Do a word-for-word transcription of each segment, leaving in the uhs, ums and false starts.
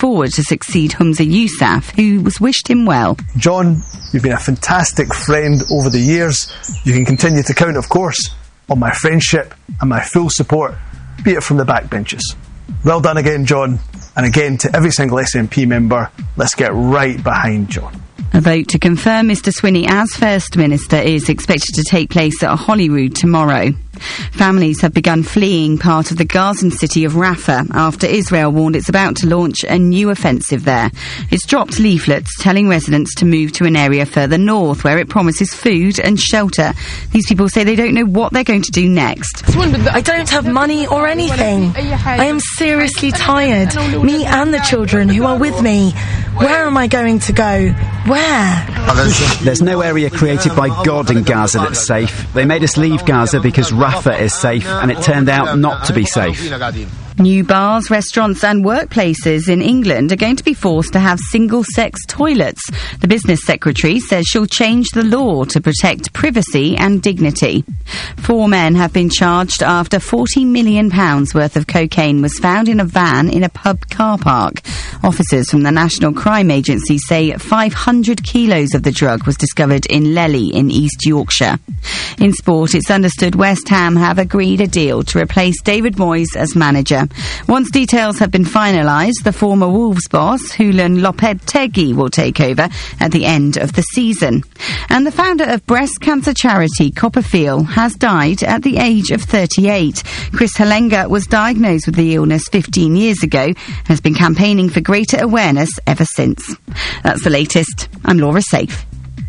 forward to succeed Humza Yousaf, who was wished him well. John, you've been a fantastic friend over the years. You can continue to count, of course, on my friendship and my full support, be it from the backbenches. Well done again, John, and again to every single S N P member. Let's get right behind John. A vote to confirm Mr Swinney as First Minister is expected to take place at Holyrood tomorrow. Families have begun fleeing part of the Gazan city of Rafah after Israel warned it's about to launch a new offensive there. It's dropped leaflets telling residents to move to an area further north where it promises food and shelter. These people say they don't know what they're going to do next. I don't have money or anything. I am seriously tired. Me and the children who are with me. Where am I going to go? Where? There's no area created by God in Gaza that's safe. They made us leave Gaza because Rafah is safe, and it turned out not to be safe. New bars, restaurants and workplaces in England are going to be forced to have single-sex toilets. The Business Secretary says she'll change the law to protect privacy and dignity. Four men have been charged after forty million pounds worth of cocaine was found in a van in a pub car park. Officers from the National Crime Agency say five hundred kilos of the drug was discovered in Lely in East Yorkshire. In sport, it's understood West Ham have agreed a deal to replace David Moyes as manager. Once details have been finalised, the former Wolves boss, Julen Lopetegui, will take over at the end of the season. And the founder of breast cancer charity Copperfield has died at the age of thirty-eight. Chris Halenga was diagnosed with the illness fifteen years ago and has been campaigning for greater awareness ever since. That's the latest. I'm Laura Safe.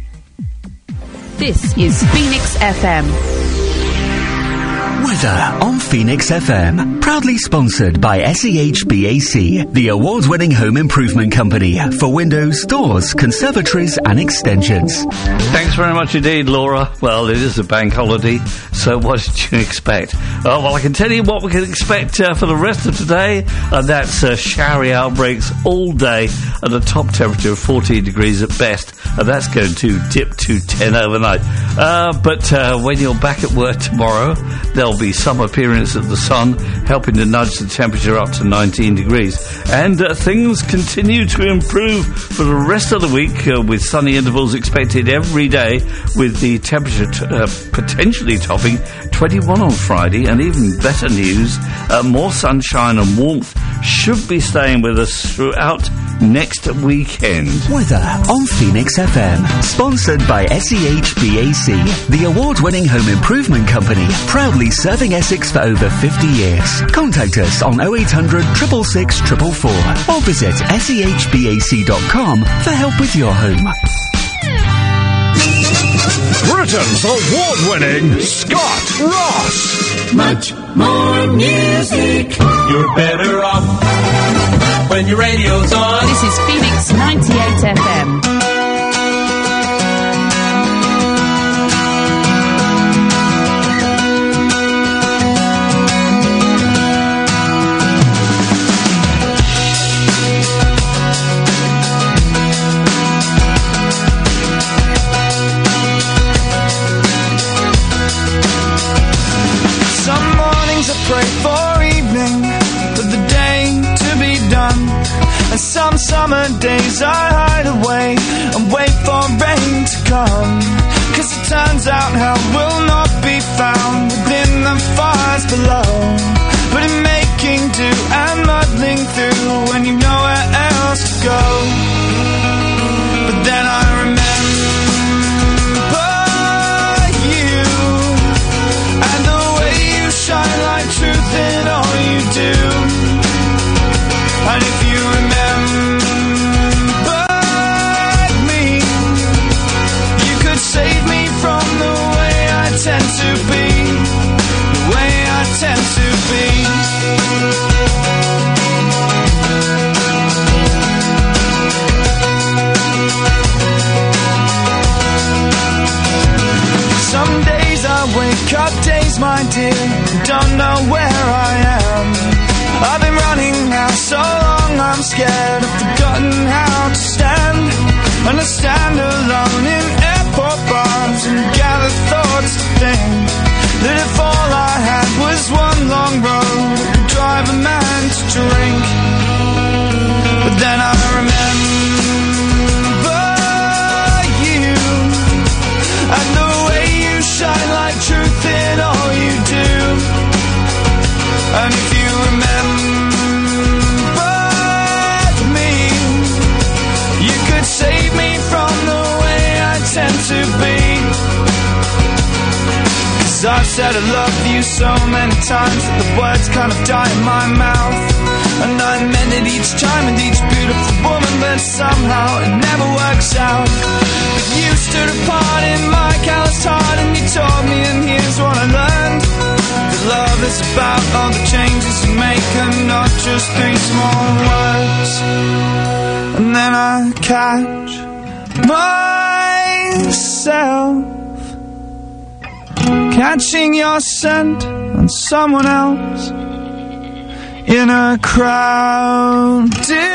This is Phoenix F M. Weather on Phoenix F M. Proudly sponsored by S E H B A C, the award-winning home improvement company for windows, doors, conservatories and extensions. Thanks very much indeed, Laura. Well, it is a bank holiday, so what did you expect? Oh, well, I can tell you what we can expect uh, for the rest of today, and that's uh, showery outbreaks all day at a top temperature of fourteen degrees at best, and that's going to dip to ten overnight. Uh, but uh, when you're back at work tomorrow, there'll be some appearance of the sun, helping to nudge the temperature up to nineteen degrees. And uh, things continue to improve for the rest of the week, uh, with sunny intervals expected every day, with the temperature t- uh, potentially topping twenty-one on Friday. And even better news, uh, more sunshine and warmth should be staying with us throughout next weekend. Weather on Phoenix F M. Sponsored by S E H B A C, the award-winning home improvement company, proudly serving Essex for over fifty years. Contact us on oh eight hundred, six six six, four four four or visit S E H B A C dot com for help with your home. Britain's award-winning Scott Ross. Much more music. You're better off when your radio's on. This is Phoenix ninety-eight F M. Pray for evening, for the day to be done. And some summer days I hide away and wait for rain to come. Cause it turns out hell will not be found within the fires below, but in making do and muddling through when you've nowhere else to go. But then I remember shine like truth in all you do. And if you remember me, you could save me from the way I tend to be, the way I tend to be. Some days I wake up, days my dear, don't know where I am. I've been running now so long I'm scared, I've forgotten how to stand. And I stand alone in airport bars and gather thoughts to think that if all I had was one long road, I could drive a man to drink. But then I've said I love you so many times that the words kind of die in my mouth. And I meant it each time with each beautiful woman, but somehow it never works out. But you stood apart in my calloused heart, and you taught me, and here's what I learned: that love is about all the changes you make, and not just three small words. And then I catch myself catching your scent on someone else in a crowded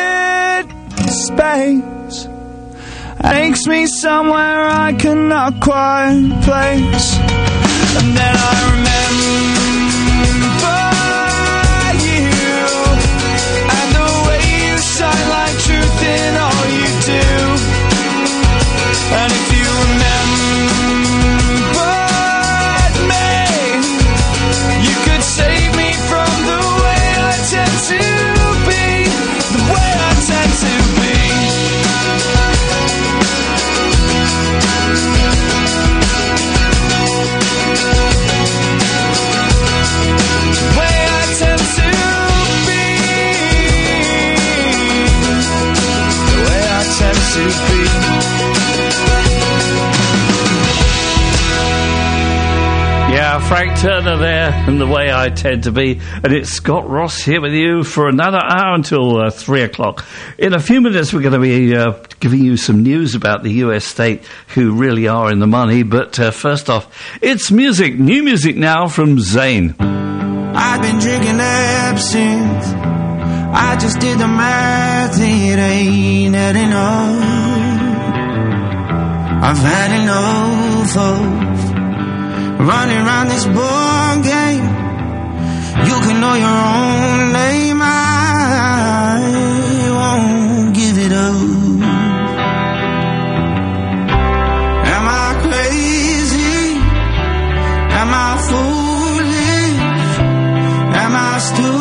space. Takes me somewhere I cannot quite place. And then I remember you and the way you shine like truth in all you do. And if you remembered me, you could save me from the way I tend to be, the way I tend to be. The way I tend to be, the way I tend to be. Yeah, Frank Turner there, and the way I tend to be. And it's Scott Ross here with you for another hour until uh, three o'clock. In a few minutes, we're going to be uh, giving you some news about the U S state who really are in the money. But uh, first off, it's music. New music now from Zayn. I've been drinking absinthe. I just did the math. It ain't had enough. I've had enough of running around this ball game. You can know your own name. I won't give it up. Am I crazy? Am I foolish? Am I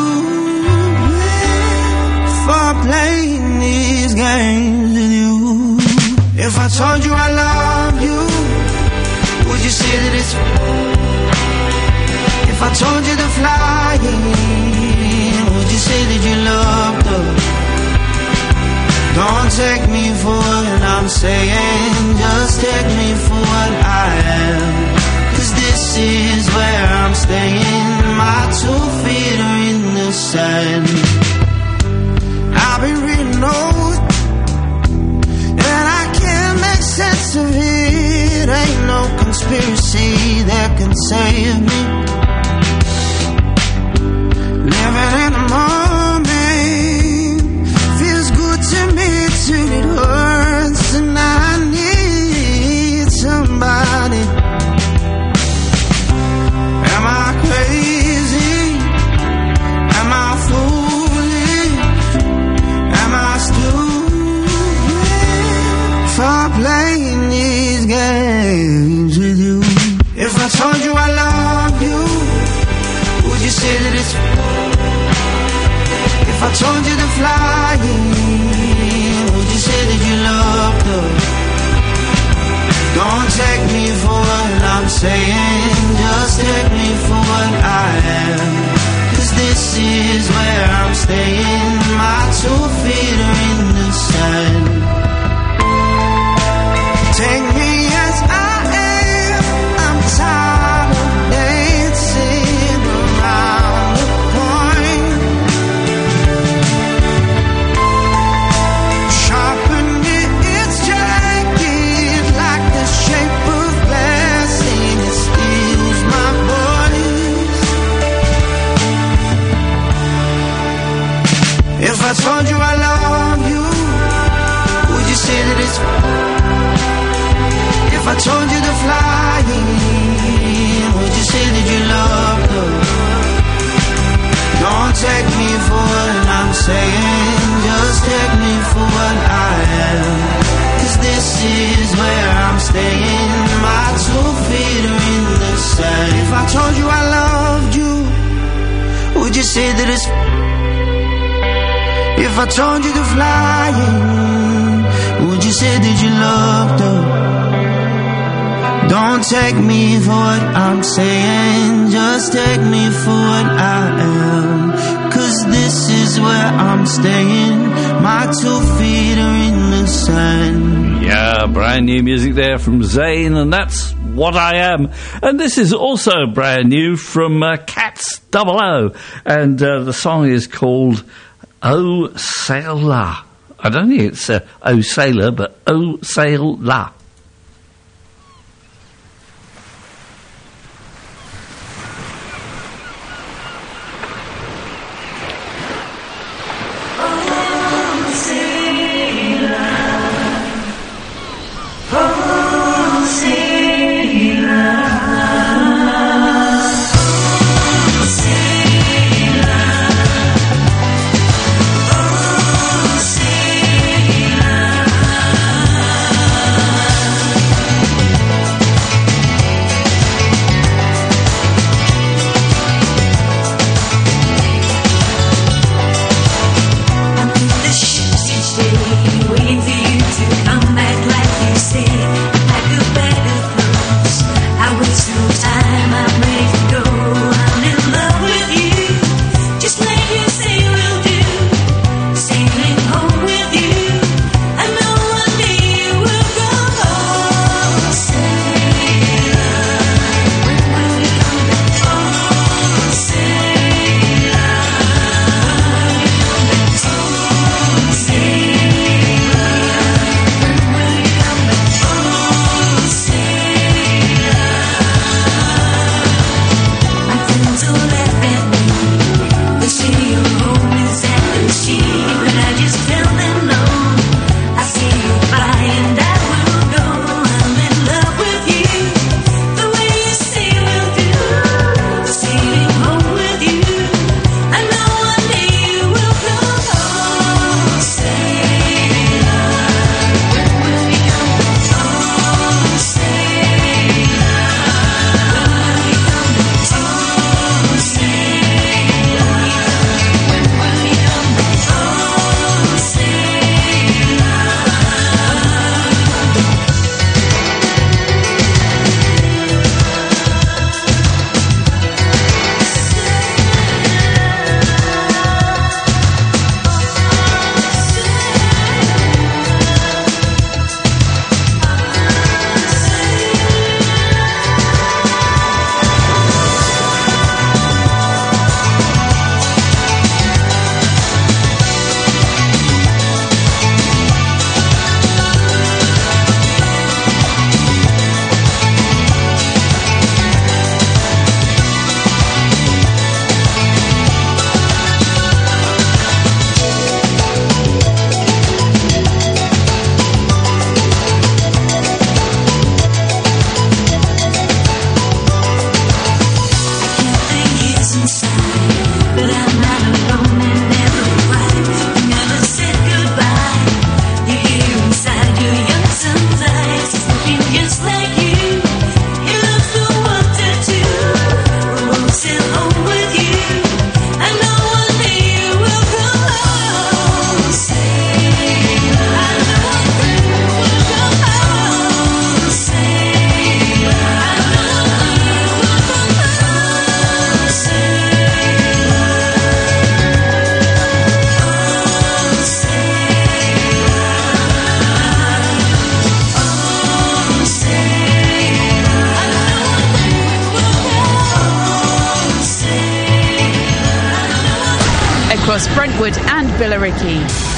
stupid for playing these games with you? If I told you I love you, would you say that it's... If I told you to fly in, would you say that you loved her? Don't take me for what I'm saying, just take me for what I am. Cause this is where I'm staying, my two feet are in the sand. I've been reading notes, and I can't make sense of it. Ain't no conspiracy that can save me. Living in the moment feels good to me till it hurts, and I need somebody. Am I crazy? Am I foolish? Am I stupid for playing these games with you? If I told you I love you, would you say that it's... If I told you to fly in, would you say that you loved her? Don't take me for what I'm saying, just take me for what I am. Cause this is where I'm staying, my two feet are in the sand. Take me as I am, I'm tired of dancing around the point. Sharpen its jagged like the shape of glass, and it steals my voice. If I told you I love you, would you say that it's... If I told you to fly in, would you say that you loved her? Don't take me for what I'm saying, just take me for what I am. Cause this is where I'm staying, my two feet are in the sand. If I told you I loved you, would you say that it's... If I told you to fly in, would you say that you loved her? Don't take me for what I'm saying, just take me for what I am. Cause this is where I'm staying, my two feet are in the sand. Yeah, brand new music there from Zayn, and that's What I Am. And this is also brand new from uh, Cats Double O, and uh, the song is called Oh Sail La. I don't think it's uh, Oh Sailor, but Oh Sail La. Across Brentwood and Billericay.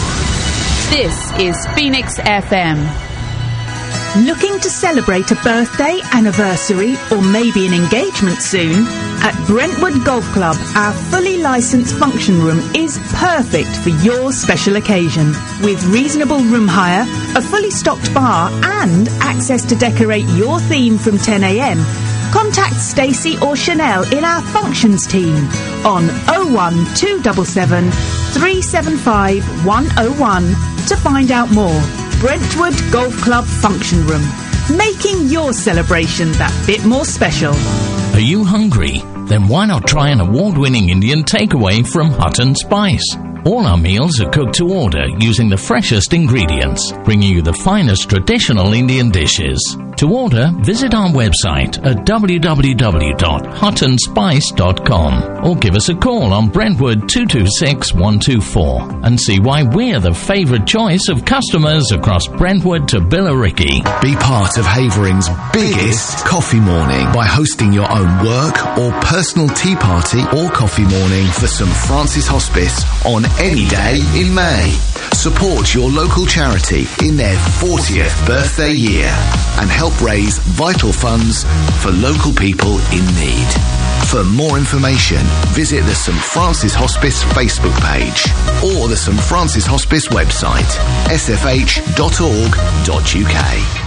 This is Phoenix F M. Looking to celebrate a birthday, anniversary, or maybe an engagement soon? At Brentwood Golf Club, our fully licensed function room is perfect for your special occasion. With reasonable room hire, a fully stocked bar, and access to decorate your theme from ten a m, contact Stacey or Chanel in our functions team on oh one two seven seven, three seven five, one oh one to find out more. Brentwood Golf Club Function Room, making your celebration that bit more special. Are you hungry? Then why not try an award-winning Indian takeaway from Hut and Spice? All our meals are cooked to order using the freshest ingredients, bringing you the finest traditional Indian dishes. To order, visit our website at w w w dot hutton spice dot com or give us a call on Brentwood two two six one two four and see why we're the favourite choice of customers across Brentwood to Billericay. Be part of Havering's biggest coffee morning by hosting your own work or personal tea party or coffee morning for St Francis Hospice on any day in May. Support your local charity in their fortieth birthday year and help raise vital funds for local people in need. For more information, visit the St Francis Hospice Facebook page or the St Francis Hospice website, s f h dot org dot u k.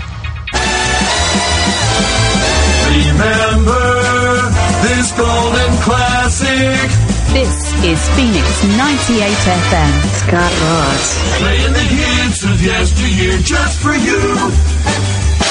Remember this golden classic. This is Phoenix ninety-eight F M. Scott Ross. Playing the hits of yesteryear just for you.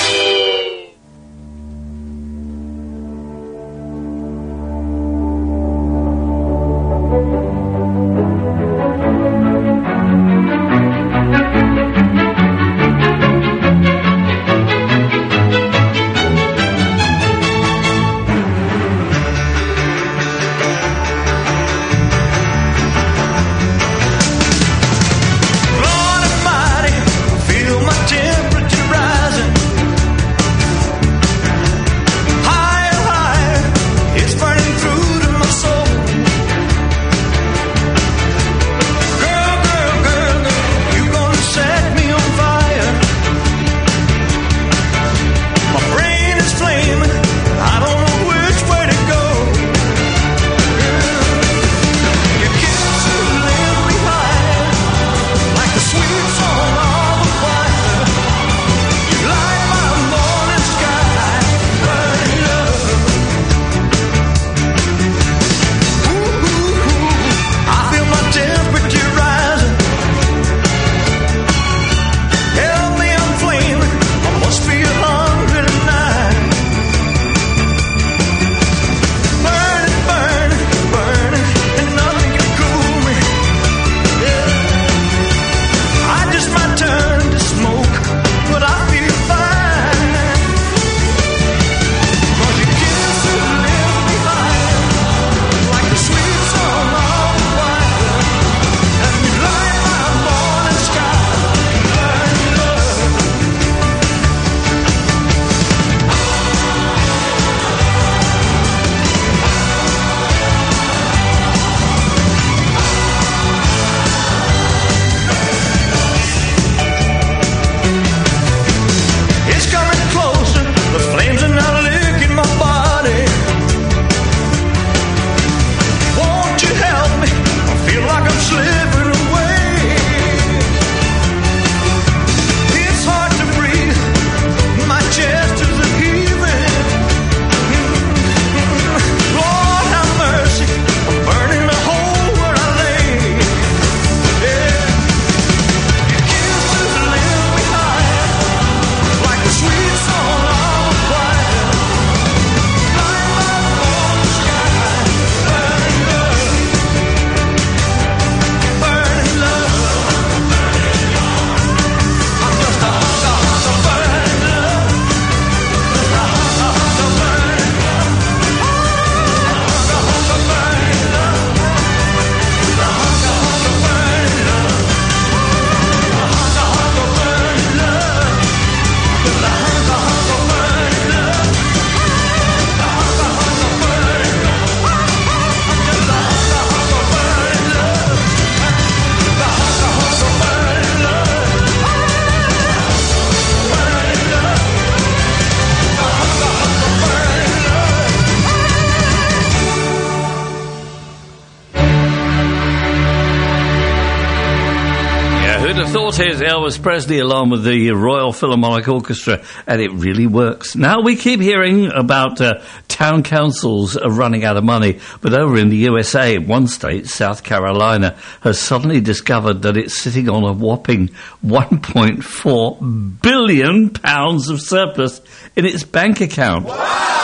Here's Elvis Presley along with the Royal Philharmonic Orchestra, and it really works. Now, we keep hearing about uh, town councils uh, running out of money, but over in the U S A, one state, South Carolina, has suddenly discovered that it's sitting on a whopping one point four billion pounds of surplus in its bank account. Wow!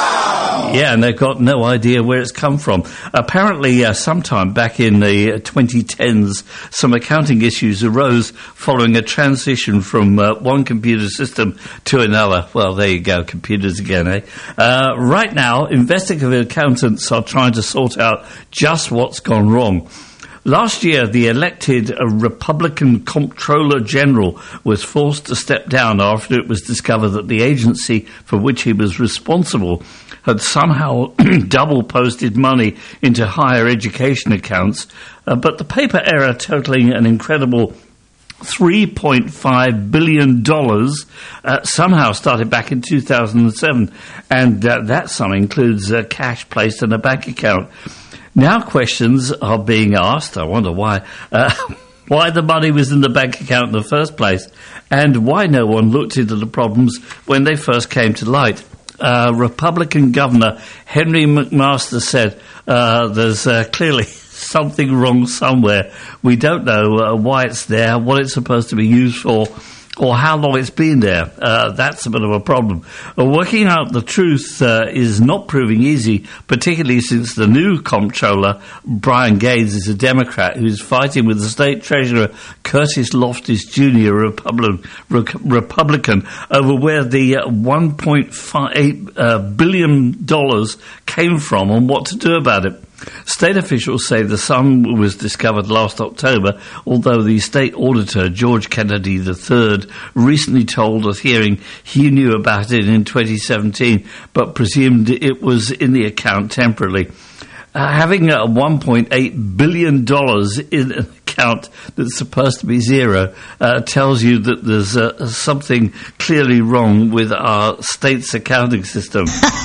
Yeah, and they've got no idea where it's come from. Apparently, uh, sometime back in the uh, twenty tens, some accounting issues arose following a transition from uh, one computer system to another. Well, there you go, computers again, eh? Uh, right now, investigative accountants are trying to sort out just what's gone wrong. Last year, the elected uh, Republican Comptroller General was forced to step down after it was discovered that the agency for which he was responsible had somehow double posted money into higher education accounts, uh, but the paper error totaling an incredible three point five billion dollars uh, somehow started back in two thousand seven, and uh, that sum includes uh, cash placed in a bank account. Now questions are being asked, I wonder why, uh, why the money was in the bank account in the first place, and why no one looked into the problems when they first came to light. Uh, Republican Governor Henry McMaster said uh, there's uh, clearly something wrong somewhere. We don't know uh, why it's there, what it's supposed to be used for, or how long it's been there. Uh, that's a bit of a problem. Uh, working out the truth uh, is not proving easy, particularly since the new comptroller, Brian Gaines, is a Democrat who's fighting with the state treasurer, Curtis Loftus Junior, a Republican, Republican over where the uh, one point five eight uh, billion dollars came from and what to do about it. State officials say the sum was discovered last October, although the state auditor, George Kennedy the third, recently told a hearing he knew about it in twenty seventeen, but presumed it was in the account temporarily. Uh, having uh, one point eight billion dollars in an account that's supposed to be zero uh, tells you that there's uh, something clearly wrong with our state's accounting system.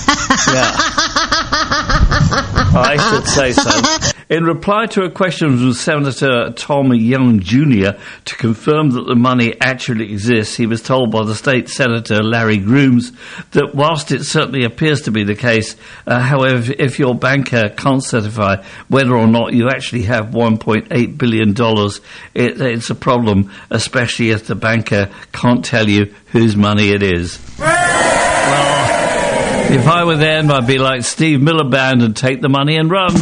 Yeah. I should say so. In reply to a question from Senator Tom Young Junior to confirm that the money actually exists, he was told by the state senator, Larry Grooms, that whilst it certainly appears to be the case, uh, however, if your banker can't certify whether or not you actually have one point eight billion dollars, it, it's a problem, especially if the banker can't tell you whose money it is. Well, if I were them, I'd be like Steve Miliband and take the money and run.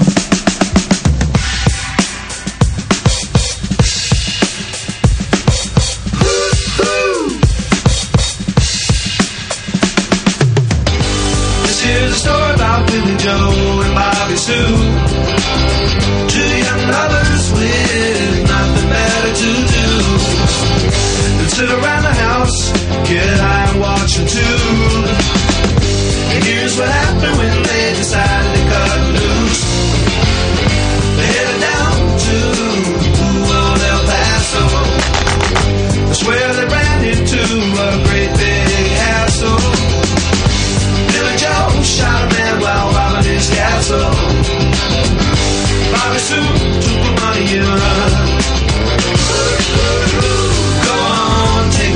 This is a story about Billy Joe and Bobby Sue, two young lovers with nothing better to do than sit around the house, get high and watch a tube. And here's what happened when they decided to cut loose. They headed down to old El Paso. That's where they ran into a great big hassle. Billy Joe shot a man while robbing his castle. Bobby Sue took the money and run. Go on, take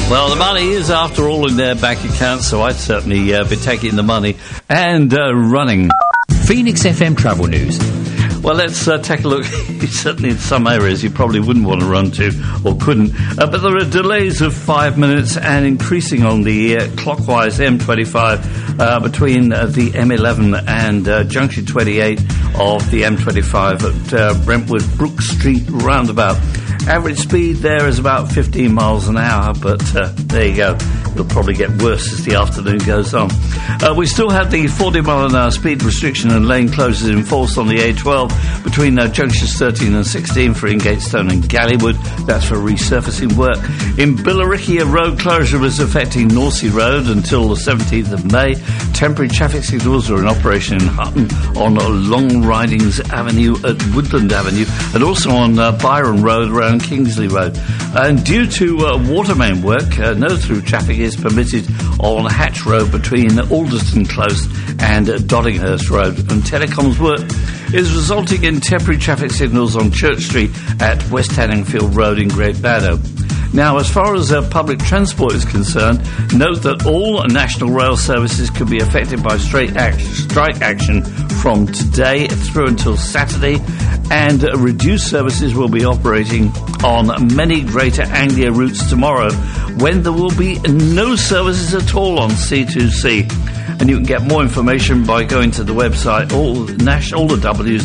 Well, the money is, after all, in their bank account, so I'd certainly uh, be taking the money and uh, running. Phoenix F M Travel News. Well, let's uh, take a look. Certainly in some areas you probably wouldn't want to run to or couldn't. Uh, but there are delays of five minutes and increasing on the uh, clockwise M twenty-five uh, between uh, the M eleven and uh, junction twenty-eight of the M twenty-five at uh, Brentwood Brook Street roundabout. Average speed there is about fifteen miles an hour, but uh, there you go. It'll probably get worse as the afternoon goes on. Uh, we still have the forty mile an hour speed restriction and lane closures in force on the A twelve between uh, junctions thirteen and sixteen for Ingatestone and Gallywood. That's for resurfacing work. In Billericay, a road closure is affecting Norsey Road until the seventeenth of May. Temporary traffic signals are in operation in Hutton on Long Ridings Avenue at Woodland Avenue and also on uh, Byron Road around Kingsley Road. And due to uh, water main work, uh, no-through traffic is permitted on Hatch Road between Alderton Close and uh, Doddinghurst Road. And telecoms work is resulting in temporary traffic signals on Church Street at West Hanningfield Road in Great Baddow. Now, as far as uh, public transport is concerned, note that all national rail services could be affected by straight act- strike action from today through until Saturday, and uh, reduced services will be operating on many Greater Anglia routes tomorrow, when there will be no services at all on C two C. And you can get more information by going to the website, all, national, all the W's,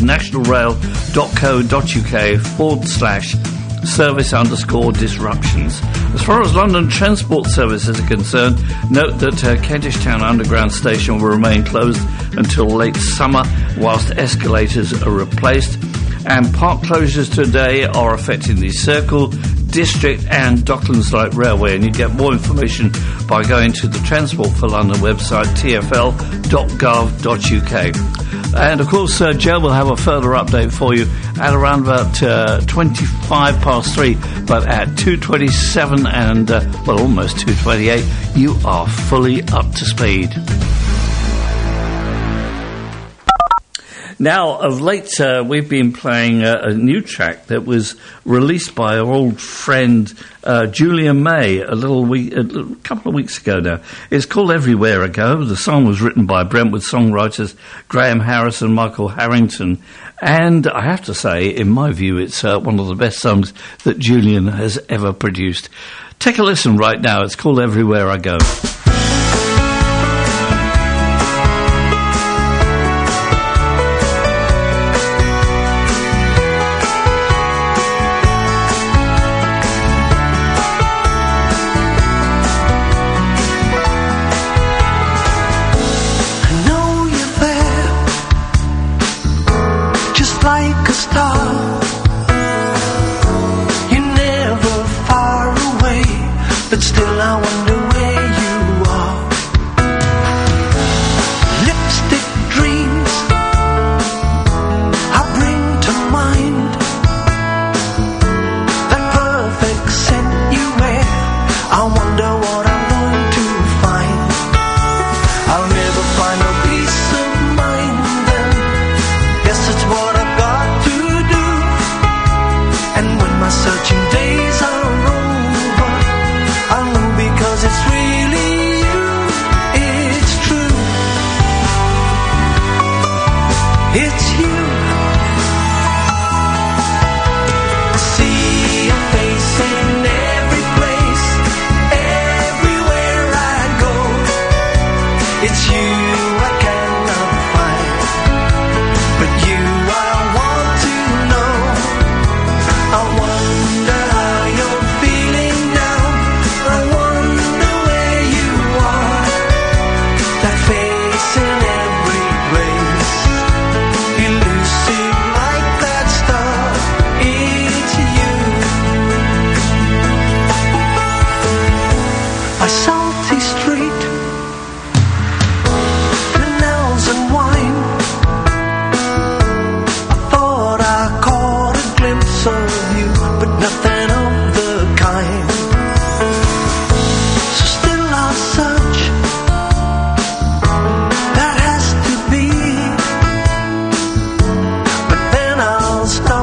nationalrail.co.uk forward slash service underscore disruptions. As far as London transport services are concerned, note that uh, Kentish Town Underground Station will remain closed until late summer whilst escalators are replaced. And park closures today are affecting the Circle, District and Docklands Light Railway, and you get more information by going to the Transport for London website, t f l dot gov dot u k. And of course, uh, Joe will have a further update for you at around about uh, twenty-five past three, but at two twenty-seven and, uh, well, almost two twenty-eight, you are fully up to speed. Now, of late, uh, we've been playing uh, a new track that was released by our old friend uh, Julian May a little week, a little, couple of weeks ago now. It's called Everywhere I Go. The song was written by Brentwood songwriters Graham Harris and Michael Harrington. And I have to say, in my view, it's uh, one of the best songs that Julian has ever produced. Take a listen right now. It's called Everywhere I Go.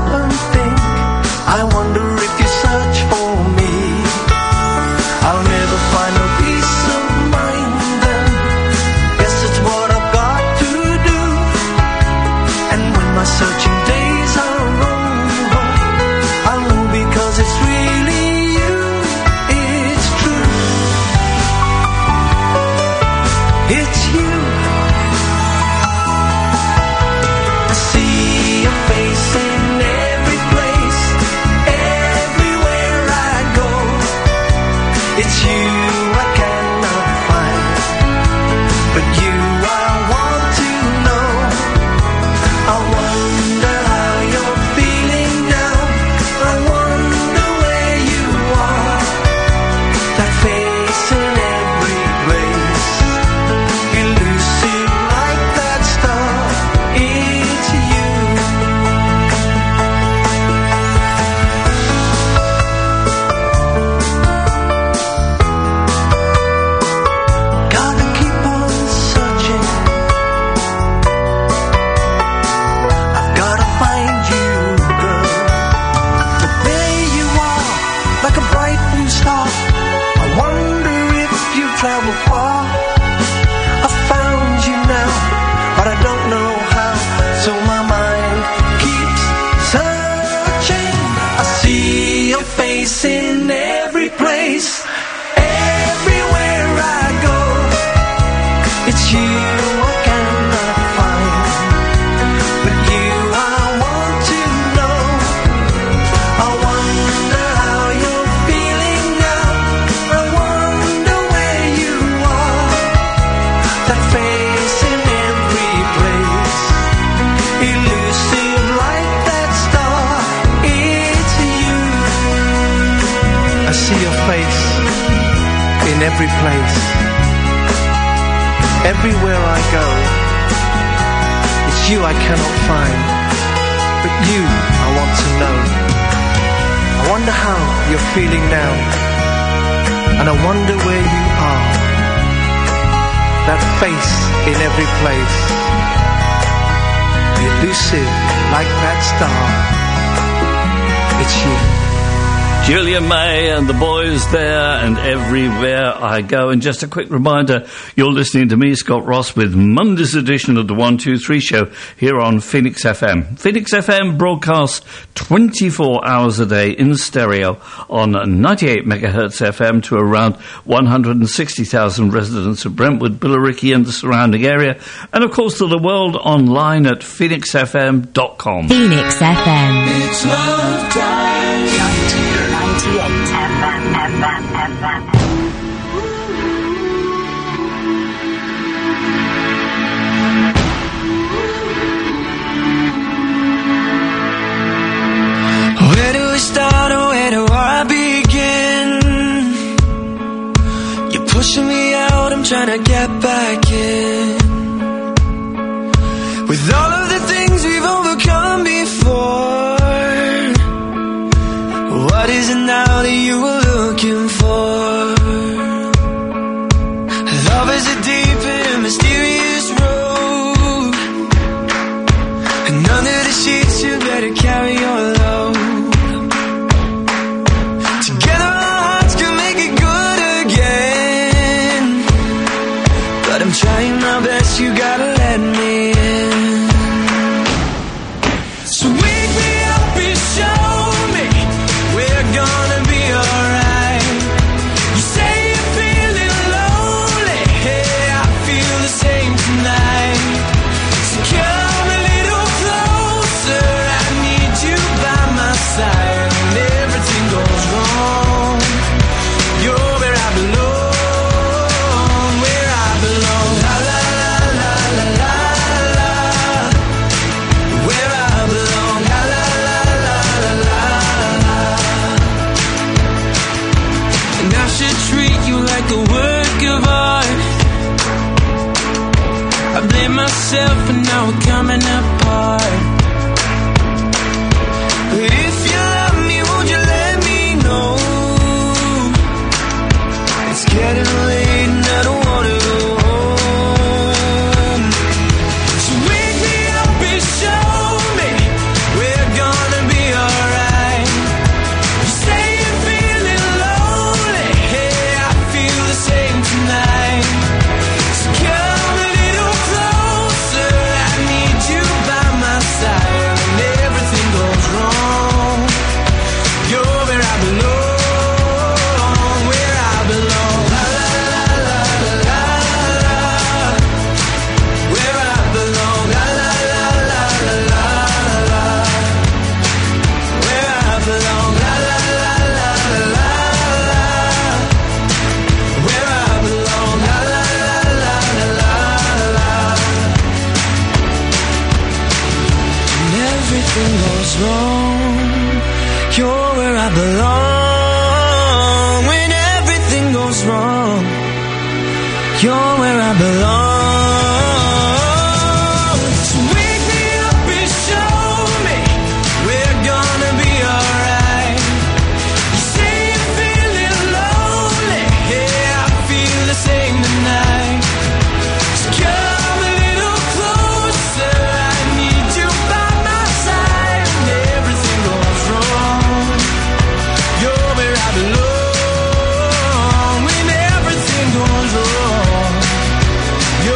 I wonder if you search for me. I'll never face in every place. Everywhere I go, it's you I cannot find. But you I want to know. I wonder how you're feeling now. I wonder where you are. That face in every place, elusive like that star. It's you. I see your face in every place. Everywhere I go, it's you I cannot find. But you I want to know. I wonder how you're feeling now. And I wonder where you are. That face in every place, elusive like that star. It's you. Julia May and the boys there and everywhere I go. And just a quick reminder, you're listening to me, Scott Ross, with Monday's edition of the one two three show here on Phoenix F M. Phoenix F M broadcasts twenty-four hours a day in stereo on ninety-eight megahertz F M to around one hundred sixty thousand residents of Brentwood, Billericay and the surrounding area. And of course to the world online at phoenix f m dot com. Phoenix F M. It's love time. Where do we start or where do I begin? You're pushing me out, I'm trying to get back in. With all of the things we've overcome before, what is it now that you were looking for? Love is a deep and mysterious road, and under the sheets you better carry your load. Together our hearts can make it good again, but I'm trying my best, you gotta let me in. So wake me up and show me we're gonna be alright. You say you're feeling lonely, hey, I feel the same tonight. So come a little closer, I need you by my side. When everything goes wrong, you're where I belong, where I belong. La la la la la la la, where I belong. La la la la la la la. And I should treat you like a work of art. I blame myself for now we're coming apart. But if you love me, won't you let me know? It's getting late and I don't wanna go home. So wake me up and show me we're gonna be alright. You say you're feeling lonely, hey, I feel the same tonight. So come a little closer, I need you by my side. When everything goes wrong, you're where I belong, where I belong. La la la la la la la, where I belong. La la la la la la la, where I belong. La la la la la la la, where I belong. La la la la la la. When everything goes wrong, you're where I belong. When everything goes wrong, you're where I belong. So wake me up and show me we're gonna be alright. You say you're feeling lonely, yeah, I feel the same tonight. So come a little closer, I need you by my side. When everything goes wrong, you're where I belong. When everything goes wrong,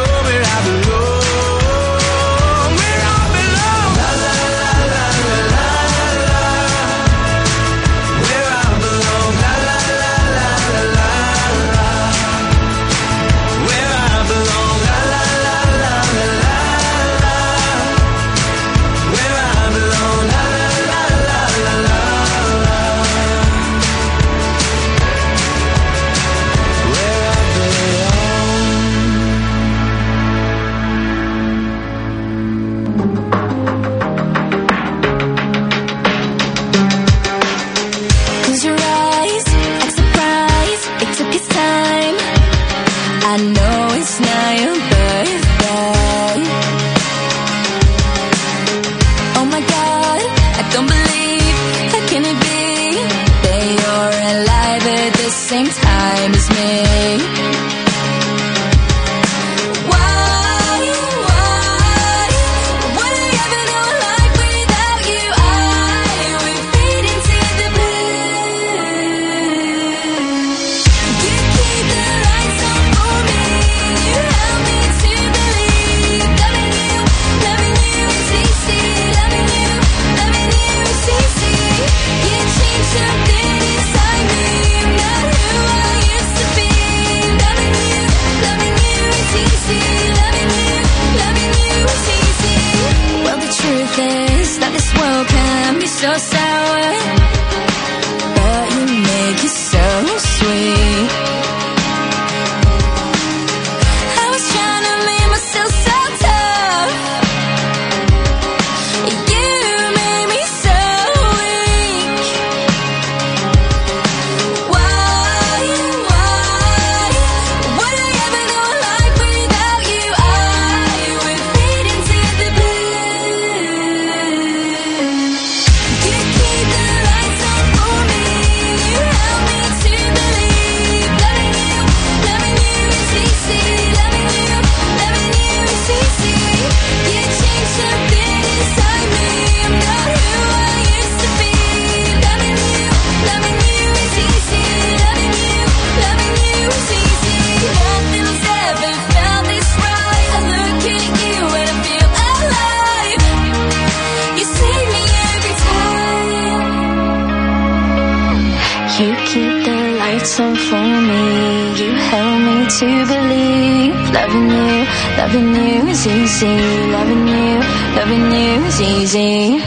You keep the lights on for me. You help me to believe. Loving you, loving you is easy. Loving you, loving you is easy.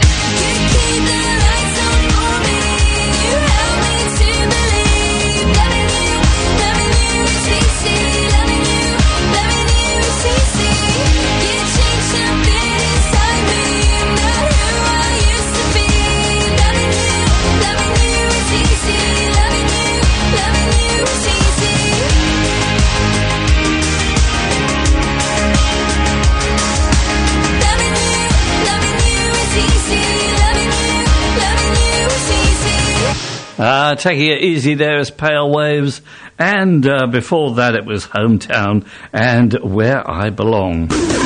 Uh, taking it easy there is Pale Waves, and uh, before that it was Hometown and Where I Belong.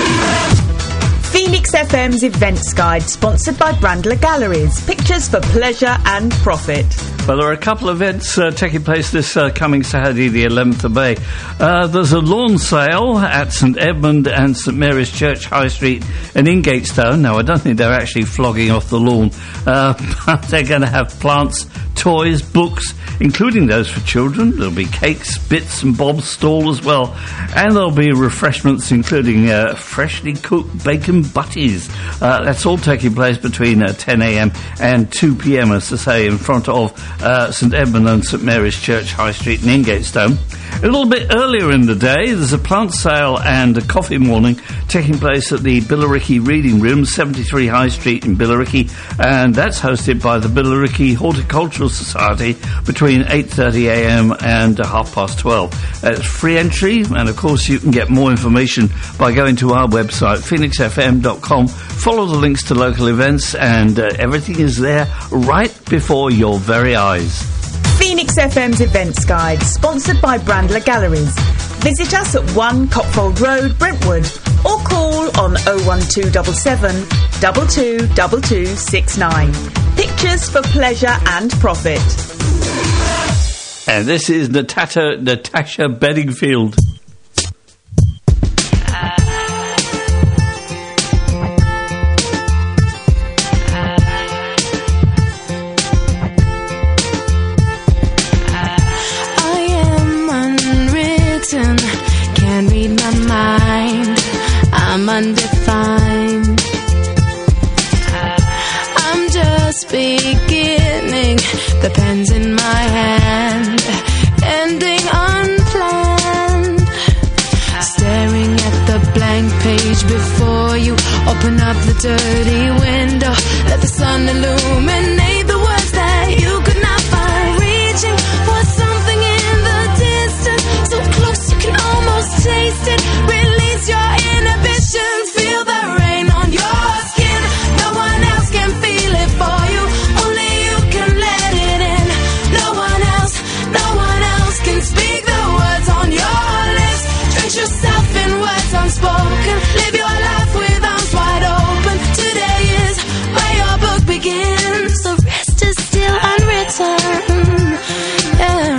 Phoenix F M's Events Guide, sponsored by Brandler Galleries. Pictures for pleasure and profit. Well, there are a couple of events uh, taking place this uh, coming Saturday, the eleventh of May. Uh, there's a lawn sale at St Edmund and St Mary's Church High Street in Ingatestone. Now, I don't think they're actually flogging off the lawn, uh, but they're going to have plants, toys, books, including those for children. There'll be cakes, bits and bobs stall as well. And there'll be refreshments, including uh, freshly cooked bacon butties. Uh, that's all taking place between uh, ten a m and two p m, as I say, in front of uh, St Edmund and St Mary's Church High Street in Ingatestone. A little bit earlier in the day, there's a plant sale and a coffee morning taking place at the Billericay Reading Room, seventy-three High Street in Billericay, and that's hosted by the Billericay Horticultural Society between eight thirty a m and uh, half past twelve. Uh, it's free entry, and of course you can get more information by going to our website, phoenix f m dot com. Follow the links to local events, and uh, everything is there right before your very eyes. Phoenix F M's Events Guide, sponsored by Brandler Galleries. Visit us at one Copfold Road, Brentwood, or call on oh one two seven seven, two two two two six nine. Pictures for pleasure and profit. And this is Natasha, Natasha Bedingfield. Can't read my mind, I'm undefined. I'm just beginning, the pen's in my hand, ending unplanned. Staring at the blank page before you, open up the dirty window, let the sun illuminate the words that you could not find. Reaching for something in the distance, so close you can almost taste it. Release your inhibitions, feel the rain on your skin. No one else can feel it for you, only you can let it in. No one else, no one else can speak the words on your lips. Drench yourself in words unspoken, live your life with arms wide open. Today is where your book begins, the rest is still unwritten. Yeah.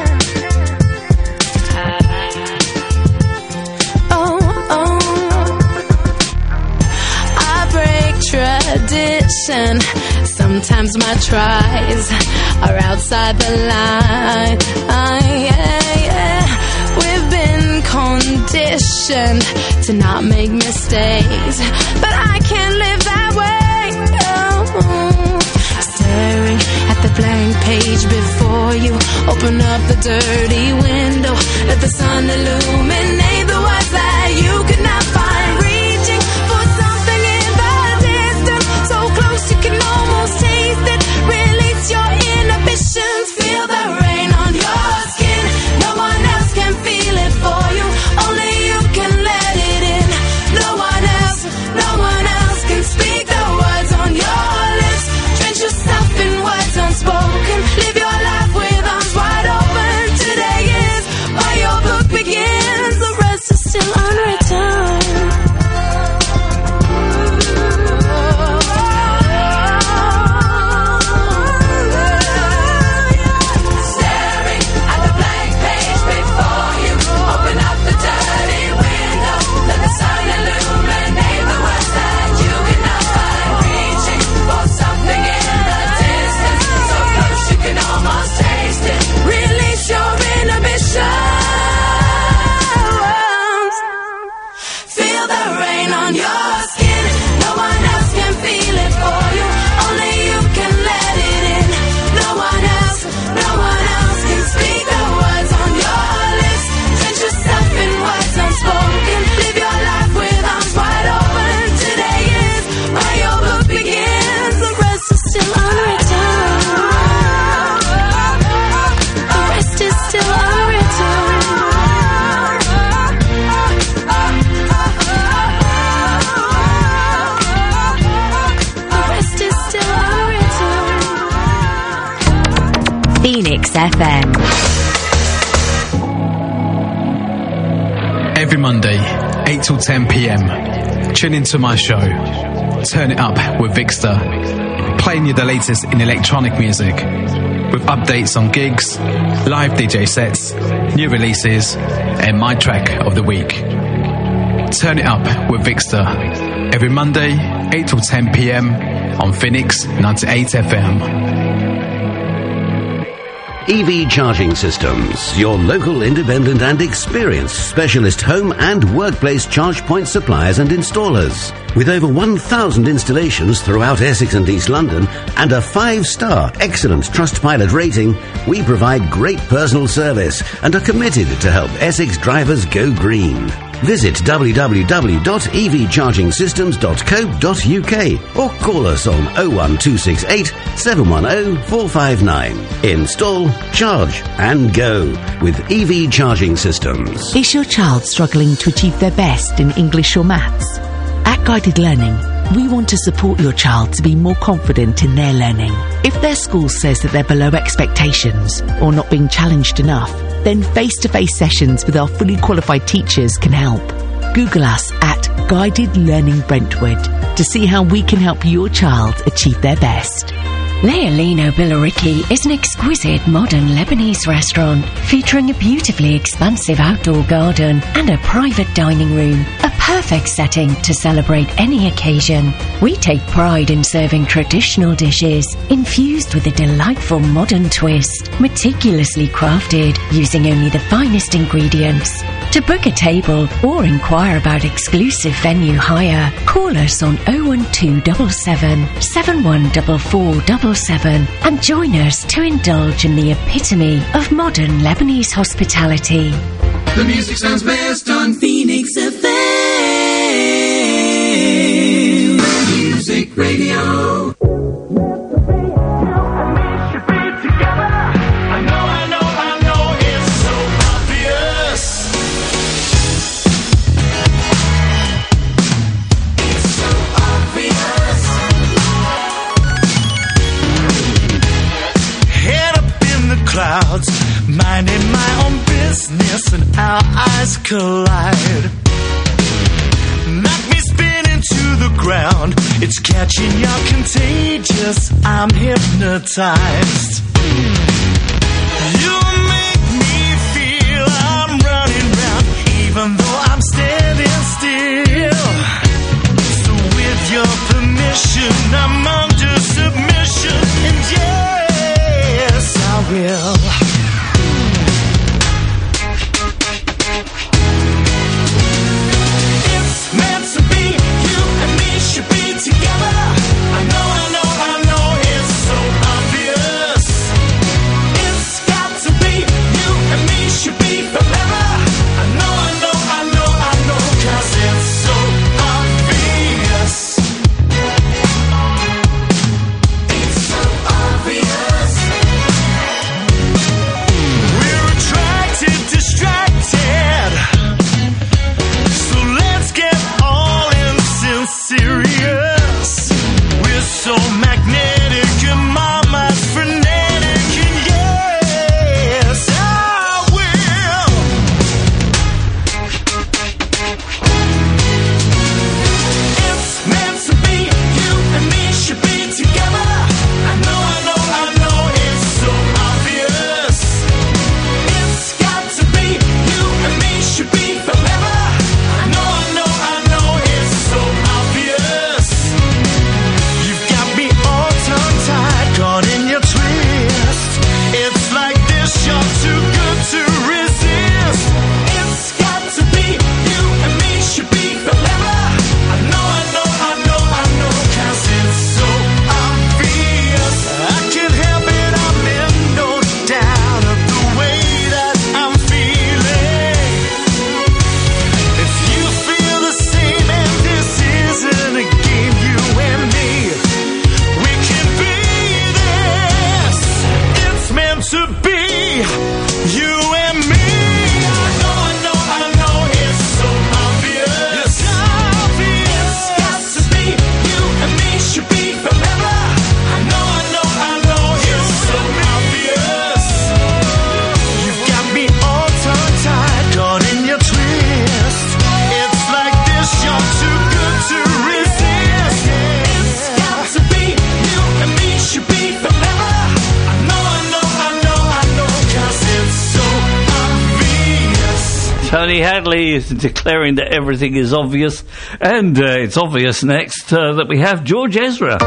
Tradition. Sometimes my tries are outside the line. Uh, yeah, yeah. We've been conditioned to not make mistakes, but I can't live that way. Oh. Staring at the blank page before you, open up the dirty window, let the sun illuminate the words that you could not find. Reaching for something in the distance, so close you can almost taste it. Release your inhibitions, feel the rain on your skin. No one else can feel it for you, only you can let it in. No one else, no one else can speak the words on your lips. Drench yourself in words unspoken, live your life with arms wide open. Today is where your book begins, the Phoenix F M. Every Monday, eight till ten p.m. Tune into my show, Turn It Up with Vixter, playing you the latest in electronic music, with updates on gigs, live D J sets, new releases, and my track of the week. Turn It Up with Vixter, every Monday, eight till ten p.m. on Phoenix ninety-eight F M. E V Charging Systems, your local independent and experienced specialist home and workplace charge point suppliers and installers. With over one thousand installations throughout Essex and East London and a five-star excellent Trustpilot rating, we provide great personal service and are committed to help Essex drivers go green. Visit w w w dot e v charging systems dot co dot u k or call us on oh one two six eight, seven one oh, four five nine. Install, charge and go with E V Charging Systems. Is your child struggling to achieve their best in English or maths? At Guided Learning, we want to support your child to be more confident in their learning. If their school says that they're below expectations or not being challenged enough, then face-to-face sessions with our fully qualified teachers can help. Google us at Guided Learning Brentwood to see how we can help your child achieve their best. Leolino Billericay is an exquisite modern Lebanese restaurant featuring a beautifully expansive outdoor garden and a private dining room, a perfect setting to celebrate any occasion. We take pride in serving traditional dishes infused with a delightful modern twist, meticulously crafted using only the finest ingredients. To book a table or inquire about exclusive venue hire, call us on oh one two seven seven, seven one four four seven seven and join us to indulge in the epitome of modern Lebanese hospitality. The music sounds best on Phoenix F M. Music Radio. Clouds, minding my own business, and our eyes collide. Knock me spinning to the ground. It's catching, you're contagious. I'm hypnotized. You make me feel I'm running round, even though I'm standing still. So with your permission, I'm under submission, and yes, I will. It's meant to be, you and me should be together. I know, I know, I know, it's so obvious. It's got to be, you and me should be forever. I know, I know, I know, I know, 'cause it's so obvious. It's so obvious. We're attracted, distracted. So let's get all in serious. We're so magnetic and mama's frenetic, and yes, I will. It's meant to be, you and me should be together. I know, I know, I know, it's so obvious. It's got to be, you and me should be forever. I know, I know, I know, it's so obvious. You've got me all tongue-tied, caught in your twist. It's like this, you're too good to resist. It's got to be, you and me should be forever. I know, I know, I know, I know, 'cause it's so obvious. I can't help it, I'm in no doubt of the way that I'm feeling. If you feel the same and this isn't a game, you and me, we can be this. It's meant to be, you and me. I know, I know, I know, it's so obvious. It's obvious. It's got to be, you and me should be forever. I know, I know, I know, it's so obvious. Tony Hadley is declaring that everything is obvious. And uh, it's obvious next uh, that we have George Ezra.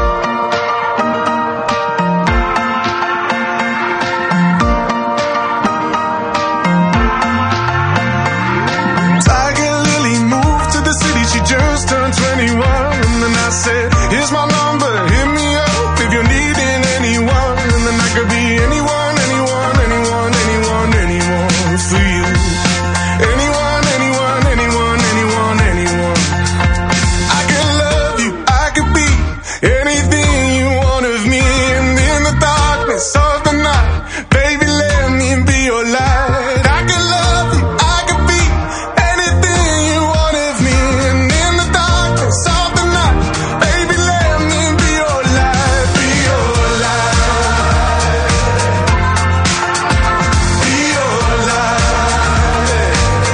Tiger Lily moved to the city, she just turned twenty-one. And then I said, here's my number, hit me up if you're needing anyone. And then I could be anyone, anyone, anyone, anyone, anyone for you. Anyone, anyone, anyone, anyone, anyone. I could love you, I could be anything you want of me. And in the darkness of the night, baby, let me be your light. I could love you, I could be anything you want of me. And in the darkness of the night, baby, let me be your light, be your light, be your light.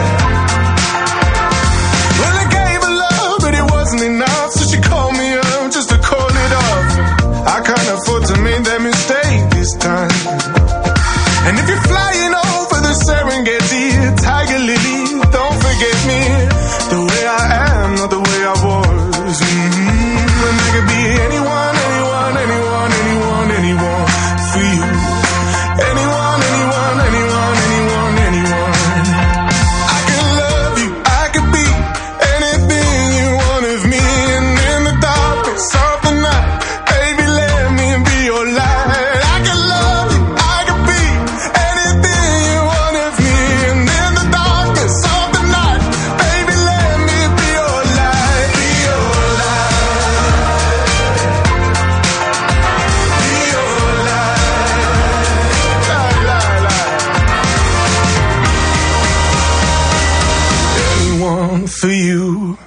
Well, I gave her love, but it wasn't enough, so she called me up just to call it off. I can't afford to make that mistake this time. And if you're flying over the Serengeti, Tiger Lily, don't forget me. The way I am, not the way I was. Mm-hmm. And I could be anyone, anyone, anyone, anyone, anyone for you. Anyone, anyone, anyone, anyone, anyone. I could love you, I could be anything you want of me. And in the darkness of the night, baby, let me be your light. I could love you, I could be anything you want of me. And in the darkness of the night, baby, let me be your light, be your light, be your light, la, la, la. Anyone for you.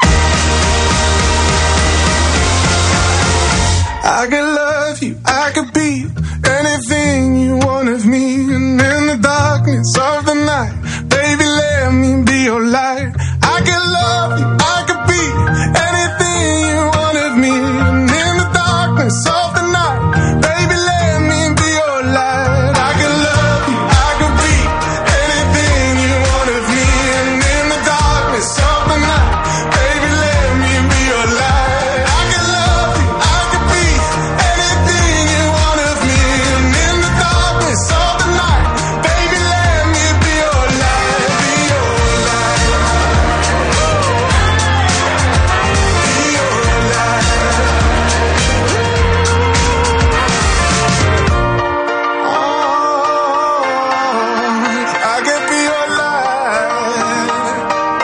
I could love you, I could be anything you want of me. And in the darkness of the night, baby, let me be your light. I could love you, I could be anything you want of me. And in the darkness of the night, baby, let me be your light. I could love you, I could be anything you want of me. And in the darkness of the night, baby, let me be your light. I could love you, I could be anything you want of me. And in the darkness of the night, baby, let me be your light, be your light, be your light. Oh, I could be your light.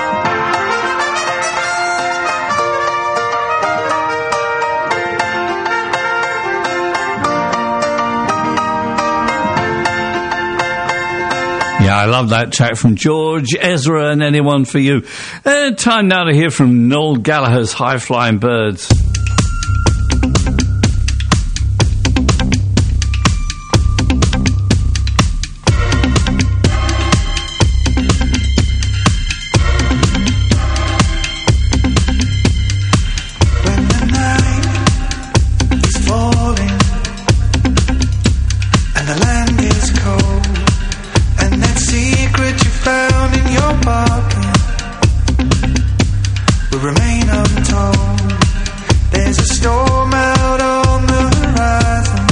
Yeah, I love that track from George Ezra and Anyone for You. Uh, time now to hear from Noel Gallagher's High Flying Birds. When the night is falling and the land is cold, and that secret you found in your pocket will remain untold. There's a storm out on the horizon,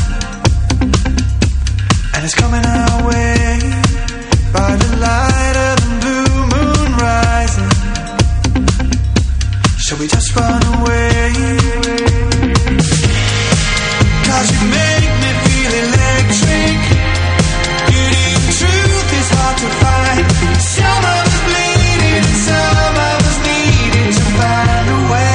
and it's coming our way by the light of the blue moon rising. Shall we just run away? 'Cause you make me feel electric. Beauty and truth is hard to find. Some of us bleeding and some of us needing to find a way.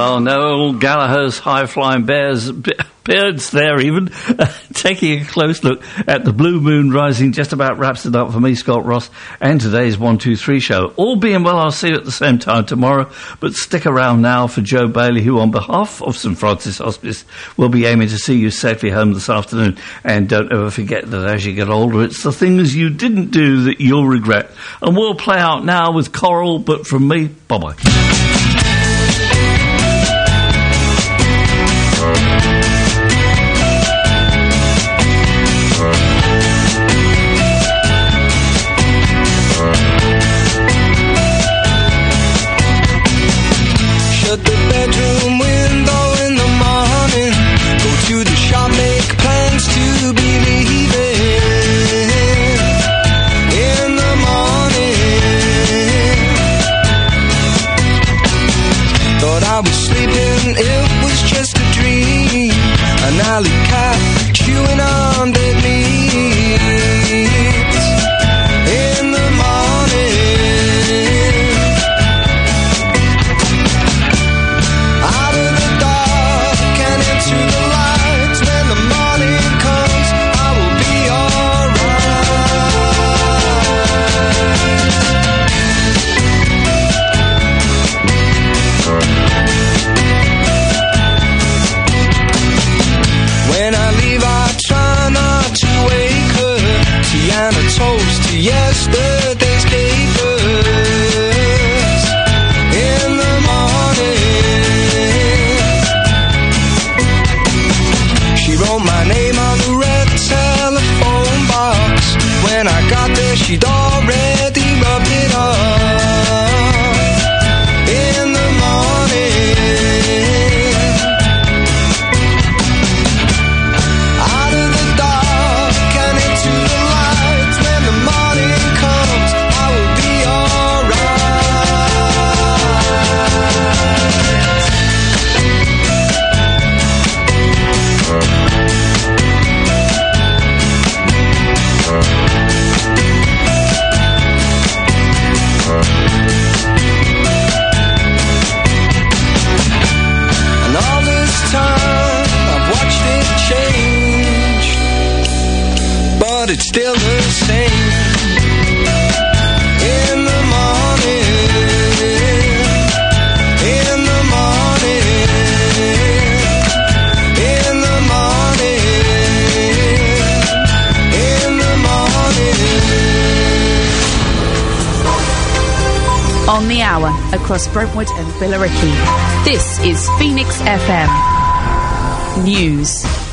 Well, Noel Gallagher's high-flying bears, b- birds there even, uh, taking a close look at the blue moon rising just about wraps it up for me, Scott Ross, and today's one two three show. All being well, I'll see you at the same time tomorrow, but stick around now for Joe Bailey, who on behalf of St Francis Hospice will be aiming to see you safely home this afternoon. And don't ever forget that as you get older, it's the things you didn't do that you'll regret. And we'll play out now with Coral, but from me, bye-bye. Shut the bedroom window in the morning. Go to the shop, make plans to be leaving in the morning. Thought I was sleeping, it was just a dream. An alley cat chewing on dead meat in the morning. Out of the dark and into the lights. When the morning comes, I will be alright. When I leave, I try not to wake her. Tiana toast to yesterday's capers in the morning. She wrote my name on the red telephone box. When I got there, she'd already rubbed it off in the morning. Out of the dark and into the lights. When the morning comes, I will be and all this time I've watched it change, but it's still the same. In the morning, in the morning, in the morning, in the morning. On the hour, across Brentwood and Billericay. This is Phoenix F M News.